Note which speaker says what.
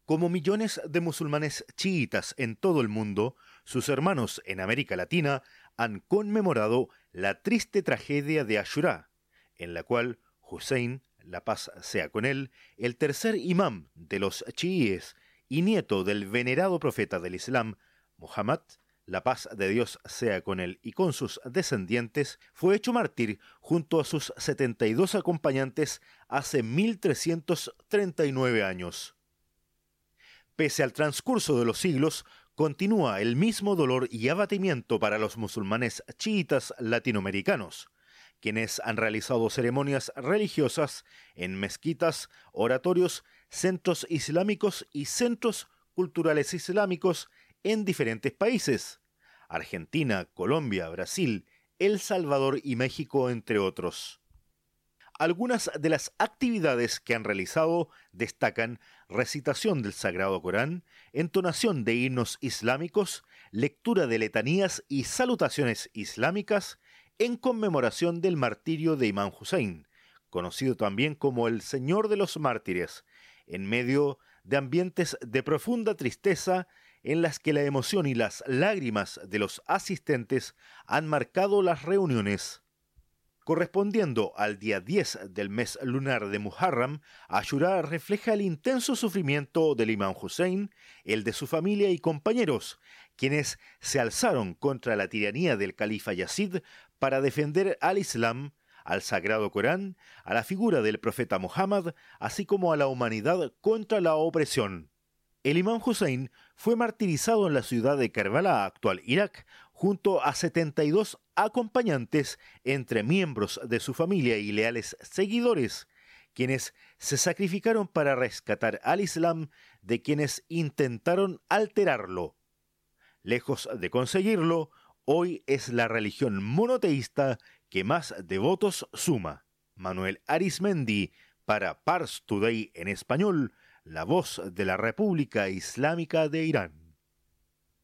Speaker 1: Como millones de musulmanes chiitas en todo el mundo, sus hermanos en América Latina han conmemorado la triste tragedia de Ashura, en la cual Hussein, la paz sea con él, el tercer imam de los chiíes y nieto del venerado profeta del Islam, Muhammad, la paz de Dios sea con él y con sus descendientes, fue hecho mártir junto a sus 72 acompañantes hace 1339 años. Pese al transcurso de los siglos, continúa el mismo dolor y abatimiento para los musulmanes chiitas latinoamericanos, quienes han realizado ceremonias religiosas en mezquitas, oratorios, centros islámicos y centros culturales islámicos en diferentes países: Argentina, Colombia, Brasil, El Salvador y México, entre otros. Algunas de las actividades que han realizado destacan recitación del Sagrado Corán, entonación de himnos islámicos, lectura de letanías y salutaciones islámicas en conmemoración del martirio de Imam Hussein, conocido también como el Señor de los Mártires, en medio de ambientes de profunda tristeza en las que la emoción y las lágrimas de los asistentes han marcado las reuniones. Correspondiendo al día 10 del mes lunar de Muharram, Ashura refleja el intenso sufrimiento del Imam Hussein, el de su familia y compañeros, quienes se alzaron contra la tiranía del califa Yazid para defender al Islam, al Sagrado Corán, a la figura del profeta Muhammad, así como a la humanidad contra la opresión. El Imam Hussein fue martirizado en la ciudad de Karbala, actual Irak, junto a 72 acompañantes entre miembros de su familia y leales seguidores, quienes se sacrificaron para rescatar al Islam de quienes intentaron alterarlo. Lejos de conseguirlo, hoy es la religión monoteísta que más devotos suma. Manuel Arismendi, para Pars Today en español, la voz de la República Islámica de Irán.